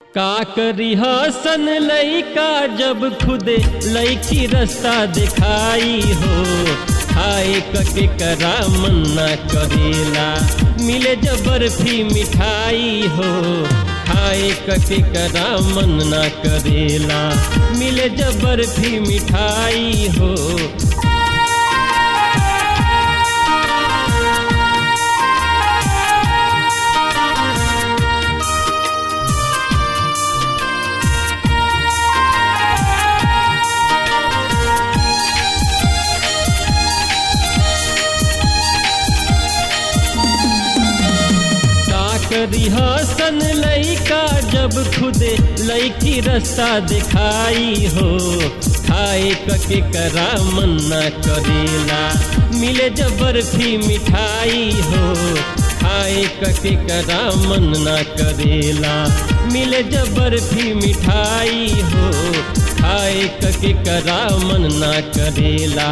का करी हसन लइका जब खुदे लइकी रास्ता दिखाई हो। खाए कके करा मन ना करेला मिले जब बर्फी मिठाई हो। खाए कके करा मन ना करेला मिले जब बर्फी मिठाई हो। करी हसन लइका जब खुदे लइकी रास्ता दिखाई हो। खाए कके करा मन ना करेला मिले जब बर्फी मिठाई हो। खाए कके करा मन ना करेला मिले जब बर्फी मिठाई हो। खाए कके करा मन ना करेला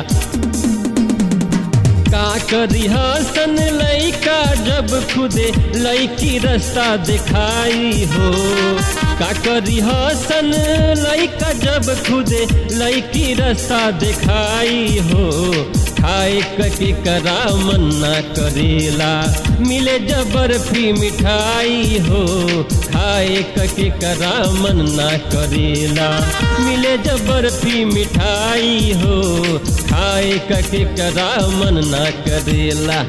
का करी हसन लइका जब खुदे लइकी रास्ता दिखाई हो। का करी हसन लइका जब खुदे लइकी रास्ता दिखाई हो। खाए कके करा मन ना करेला मिले जब बर्फी मिठाई हो। खाए कके करा मन ना करेला मिले जब बर्फी मिठाई हो। खाए कके करा मन ना करेला।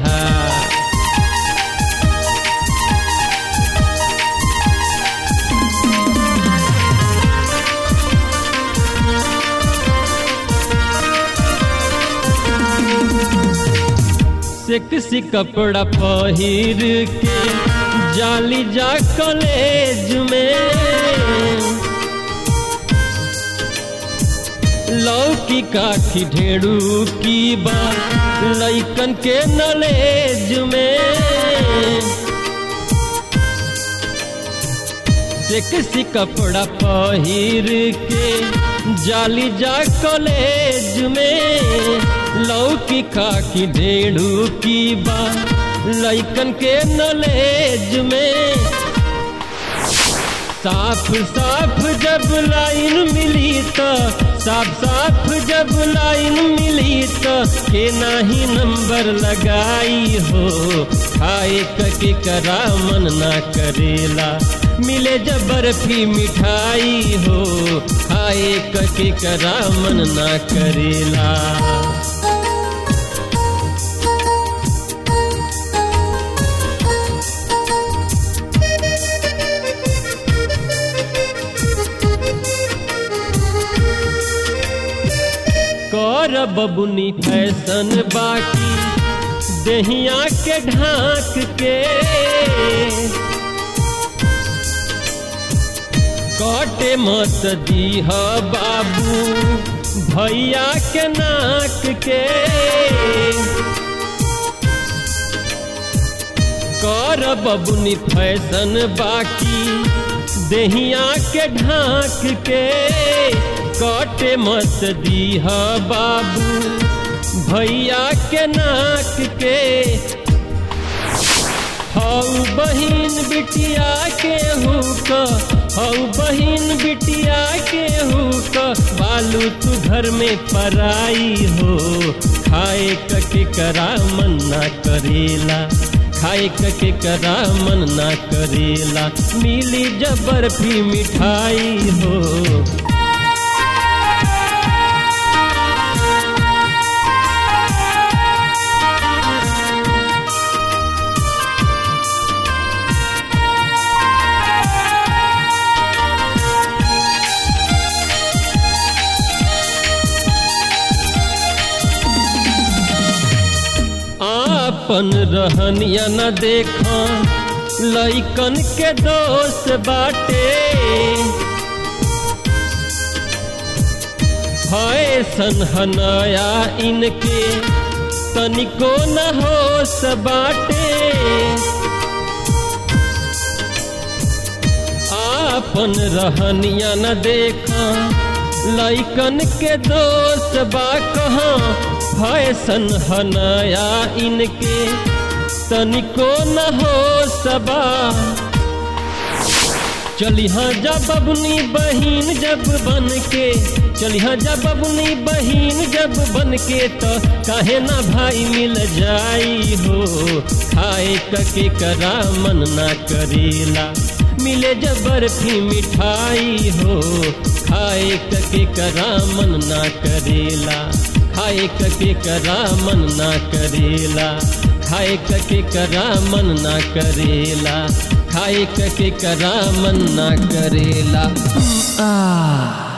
सेक्सी कपड़ा पहिर के जाली जा कॉलेज में। लौकी काठी ढेड़ू की बात लइकन के नॉलेज में। सेक्सी कपड़ा पहिर के जाली जा कॉलेज में। लौकी खाकी ढेड़ू की बात लइकन के नॉलेज में। साफ साफ जब लाइन मिली तो साफ साफ जब लाइन मिली तो के नाही नंबर लगाई हो। खाए कके करा मन ना करेला मिले जब बर्फी मिठाई हो। खाए कके करा मन ना करेला। कर बबुनी फैशन बाकी दहिया के ढाक के। काटे मत दीह बाबू भैया के नाक के। कर बबुनी फैशन बाकी दहिया के ढाक के। काटे मत दीह बाबू भैया के नाक के। हऊ बहिन बिटिया के हुक हऊ बहिन बिटिया के हुक बालू तू घर में पराई हो। खाए कके करा मन ना करेला खाए कके करा मन ना करेला मिली जब बर्फी मिठाई हो। अपन रहनिया न देखा लइकन के दोस्त बाटे। फैशन हनाया इनके तनिको न होश बाटे। अपन रहनिया न देखा लइकन के दोस्त बा कहाँ। फैशन हनाया इनके तनिको न हो सबा। चलिहा जा बबुनी बहिन जब बन के, चलिहा जा बबुनी बहिन जब बन के, तो काहे ना भाई मिल जाई हो। खाए के करा मन ना करेला, मिले जब बर्फी मिठाई हो। खाए के करा मन ना करेला, खाए के करा मन ना करेला, खाए के करा मन ना करेला, खाए के करा मन ना करेला।